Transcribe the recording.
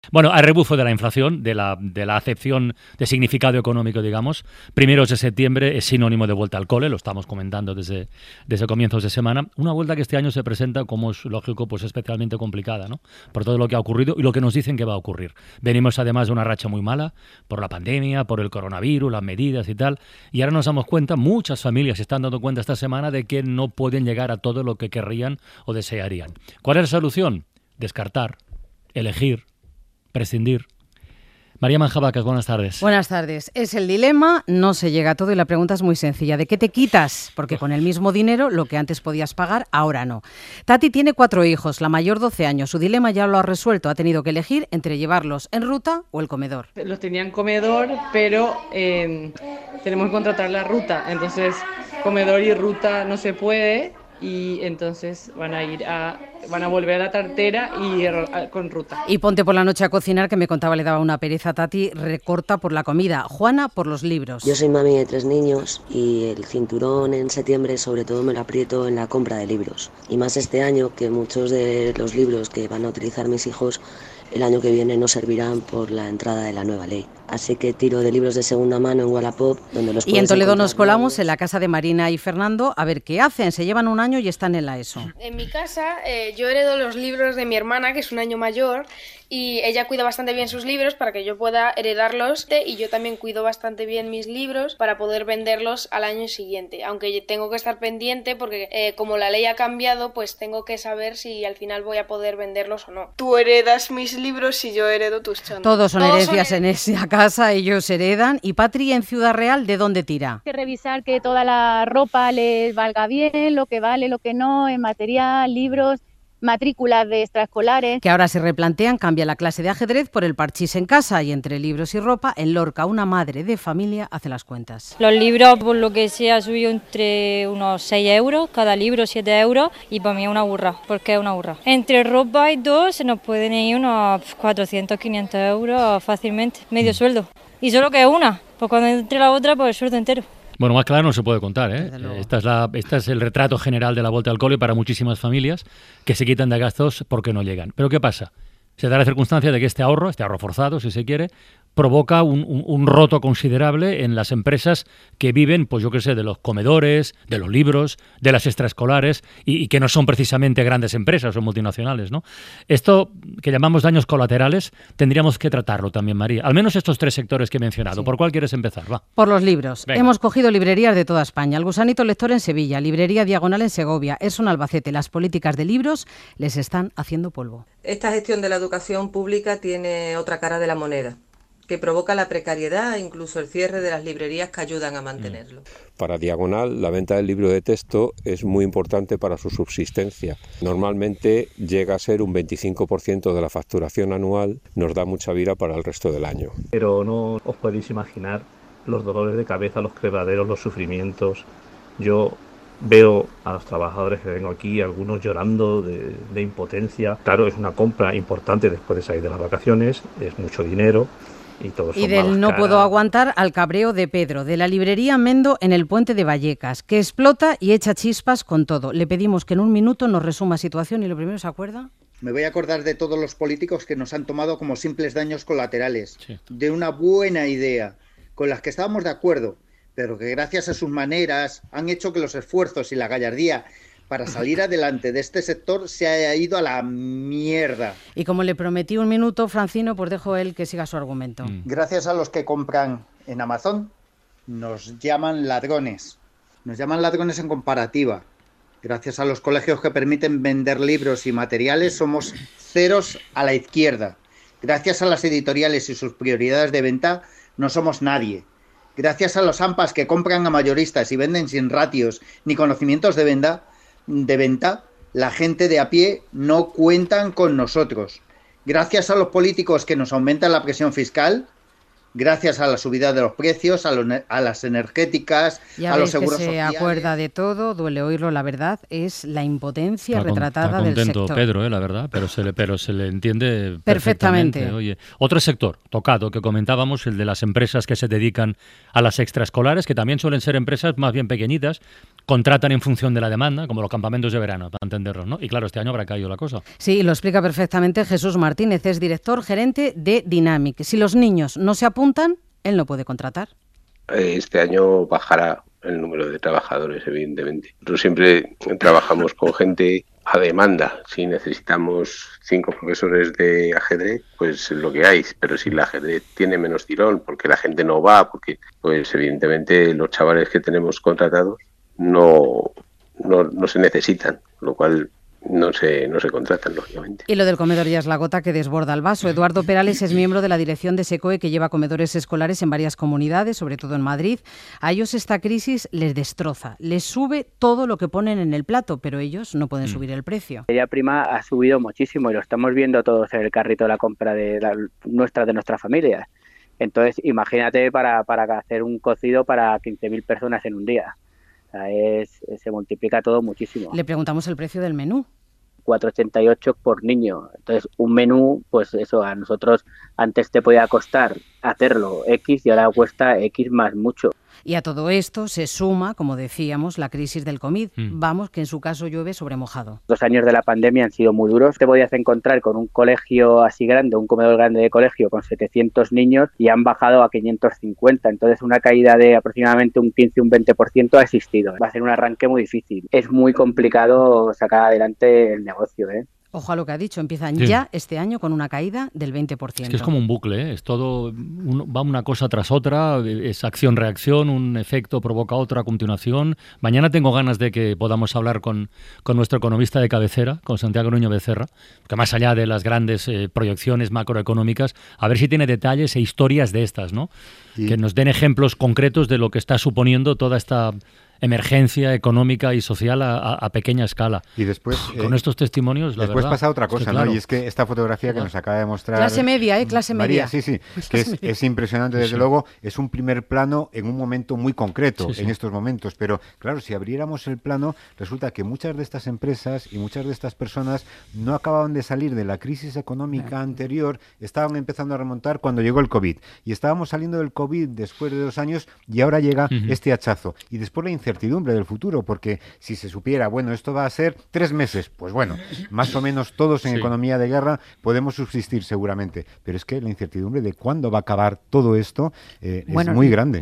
Bueno, a rebufo de la inflación, de la acepción de significado económico, digamos, primeros de septiembre es sinónimo de vuelta al cole, lo estamos comentando desde comienzos de semana. Una vuelta que este año se presenta, como es lógico, pues especialmente complicada, ¿no? Por todo lo que ha ocurrido y lo que nos dicen que va a ocurrir. Venimos además de una racha muy mala por la pandemia, por el coronavirus, las medidas y tal. Y ahora nos damos cuenta, muchas familias se están dando cuenta esta semana de que no pueden llegar a todo lo que querrían o desearían. ¿Cuál es la solución? Descartar, elegir, prescindir. María Manjabacas, buenas tardes. Buenas tardes. Es el dilema, no se llega a todo y la pregunta es muy sencilla. ¿De qué te quitas? Porque con el mismo dinero, lo que antes podías pagar, ahora no. Tati tiene 4 hijos, la mayor 12 años. Su dilema ya lo ha resuelto. Ha tenido que elegir entre llevarlos en ruta o el comedor. Los tenía en comedor, pero tenemos que contratar la ruta. Entonces, comedor y ruta no se puede. Y entonces van a volver a la tartera y con ruta. Y ponte por la noche a cocinar, que me contaba, le daba una pereza a Tati, recorta por la comida. Juana por los libros. Yo soy mami de 3 niños y el cinturón en septiembre sobre todo me lo aprieto en la compra de libros. Y más este año, que muchos de los libros que van a utilizar mis hijos el año que viene no servirán por la entrada de la nueva ley. Así que tiro de libros de segunda mano en Wallapop, donde los puedes encontrar. Y en Toledo nos colamos en la casa de Marina y Fernando a ver qué hacen. Se llevan un año y están en la ESO. En mi casa yo heredo los libros de mi hermana, que es un año mayor, y ella cuida bastante bien sus libros para que yo pueda heredarlos, y yo también cuido bastante bien mis libros para poder venderlos al año siguiente, aunque tengo que estar pendiente porque como la ley ha cambiado, pues tengo que saber si al final voy a poder venderlos o no. Tú heredas mis libros y yo heredo tus chándal. Todos son herencias en esa casa, ellos heredan. Y Patri, en Ciudad Real, ¿de dónde tira? Hay que revisar que toda la ropa les valga bien, lo que vale, lo que no, en material, libros, matrículas de extraescolares. Que ahora se replantean, cambia la clase de ajedrez por el parchís en casa, y entre libros y ropa, en Lorca una madre de familia hace las cuentas. Los libros, por lo que sea, ha subido entre unos 6 euros, cada libro 7 euros, y para mí es una burra, porque es una burra. Entre ropa y todo se nos pueden ir unos 400, 500 euros fácilmente, medio sueldo. Y solo que una, pues cuando entre la otra, pues el sueldo entero. Bueno, más claro no se puede contar, ¿eh? Esta es el retrato general de la vuelta al cole para muchísimas familias que se quitan de gastos porque no llegan. Pero ¿qué pasa? Se da la circunstancia de que este ahorro forzado, si se quiere, provoca un roto considerable en las empresas que viven, pues yo qué sé, de los comedores, de los libros, de las extraescolares y que no son precisamente grandes empresas o multinacionales, ¿no? Esto que llamamos daños colaterales tendríamos que tratarlo también, María. Al menos estos 3 sectores que he mencionado. Sí. ¿Por cuál quieres empezar? Va. Por los libros. Venga. Hemos cogido librerías de toda España. El Gusanito Lector en Sevilla, Librería Diagonal en Segovia, Es un Albacete. Las políticas de libros les están haciendo polvo. Esta gestión de la educación pública tiene otra cara de la moneda, que provoca la precariedad e incluso el cierre de las librerías que ayudan a mantenerlo. Para Diagonal, la venta del libro de texto es muy importante para su subsistencia. Normalmente llega a ser un 25% de la facturación anual, nos da mucha vida para el resto del año. Pero no os podéis imaginar los dolores de cabeza, los quebraderos, los sufrimientos. Yo veo a los trabajadores que vengo aquí, algunos llorando de impotencia. Claro, es una compra importante después de salir de las vacaciones, es mucho dinero. Y del no puedo aguantar al cabreo de Pedro, de la librería Mendo en el Puente de Vallecas, que explota y echa chispas con todo. Le pedimos que en un minuto nos resuma situación y lo primero, ¿se acuerda? Me voy a acordar de todos los políticos que nos han tomado como simples daños colaterales, sí, de una buena idea, con las que estábamos de acuerdo, pero que gracias a sus maneras han hecho que los esfuerzos y la gallardía para salir adelante de este sector se haya ido a la mierda. Y como le prometí un minuto, Francino, pues dejo él que siga su argumento. Gracias a los que compran en Amazon, nos llaman ladrones. Nos llaman ladrones en comparativa. Gracias a los colegios que permiten vender libros y materiales, somos ceros a la izquierda. Gracias a las editoriales y sus prioridades de venta, no somos nadie. Gracias a los AMPAs que compran a mayoristas y venden sin ratios ni conocimientos de venta, la gente de a pie no cuentan con nosotros. Gracias a los políticos que nos aumentan la presión fiscal, gracias a la subida de los precios, a las energéticas, ya a los veis seguros que se sociales. acuerda de todo, duele oírlo, la verdad, es la impotencia Está retratada del contento sector. Pedro, la verdad, pero se le entiende Perfectamente. Oye, otro sector tocado que comentábamos, el de las empresas que se dedican a las extraescolares, que también suelen ser empresas más bien pequeñitas, contratan en función de la demanda, como los campamentos de verano, para entenderlos, ¿no? Y claro, este año habrá caído la cosa. Sí, lo explica perfectamente Jesús Martínez, es director gerente de Dynamic. Si los niños no se apuntan, él no puede contratar. Este año bajará el número de trabajadores, evidentemente. Nosotros siempre trabajamos con gente a demanda. Si necesitamos 5 profesores de ajedrez, pues lo que hay. Pero si el ajedrez tiene menos tirón, porque la gente no va, porque pues evidentemente los chavales que tenemos contratados no se necesitan, lo cual no se contratan, lógicamente. Y lo del comedor ya es la gota que desborda el vaso. Eduardo Perales es miembro de la dirección de SECOE, que lleva comedores escolares en varias comunidades, sobre todo en Madrid. A ellos esta crisis les destroza, les sube todo lo que ponen en el plato, pero ellos no pueden subir el precio. La prima ha subido muchísimo y lo estamos viendo todos en el carrito de la compra de nuestra familia. Entonces, imagínate para hacer un cocido para 15.000 personas en un día. O sea, se multiplica todo muchísimo. Le preguntamos el precio del menú. 4,88 por niño. Entonces, un menú, pues eso, a nosotros antes te podía costar hacerlo X y ahora cuesta X más mucho. Y a todo esto se suma, como decíamos, la crisis del COVID. Vamos, que en su caso llueve sobre mojado. 2 años de la pandemia han sido muy duros. Te podías encontrar con un colegio así grande, un comedor grande de colegio con 700 niños y han bajado a 550. Entonces una caída de aproximadamente un 15, un 20% ha existido. Va a ser un arranque muy difícil. Es muy complicado sacar adelante el negocio, ¿eh? Ojo a lo que ha dicho, empiezan ya este año con una caída del 20%. Es que es como un bucle, ¿eh? Es todo, va una cosa tras otra, es acción-reacción, un efecto provoca otro a continuación. Mañana tengo ganas de que podamos hablar con nuestro economista de cabecera, con Santiago Nuño Becerra, que más allá de las grandes proyecciones macroeconómicas, a ver si tiene detalles e historias de estas, ¿no? Que nos den ejemplos concretos de lo que está suponiendo toda esta emergencia económica y social a pequeña escala. Y después con estos testimonios, la después verdad, pasa otra cosa, que, claro, ¿no? Y es que esta fotografía que nos acaba de mostrar clase media, clase María, media. sí, que es impresionante, desde luego, es un primer plano en un momento muy concreto, en estos momentos, pero claro, si abriéramos el plano, resulta que muchas de estas empresas y muchas de estas personas no acababan de salir de la crisis económica anterior, estaban empezando a remontar cuando llegó el COVID, y estábamos saliendo del COVID después de 2 años y ahora llega este hachazo, y después la incertidumbre del futuro, porque si se supiera, bueno, esto va a ser 3 meses, pues bueno, más o menos todos en economía de guerra podemos subsistir seguramente, pero es que la incertidumbre de cuándo va a acabar todo esto es muy grande.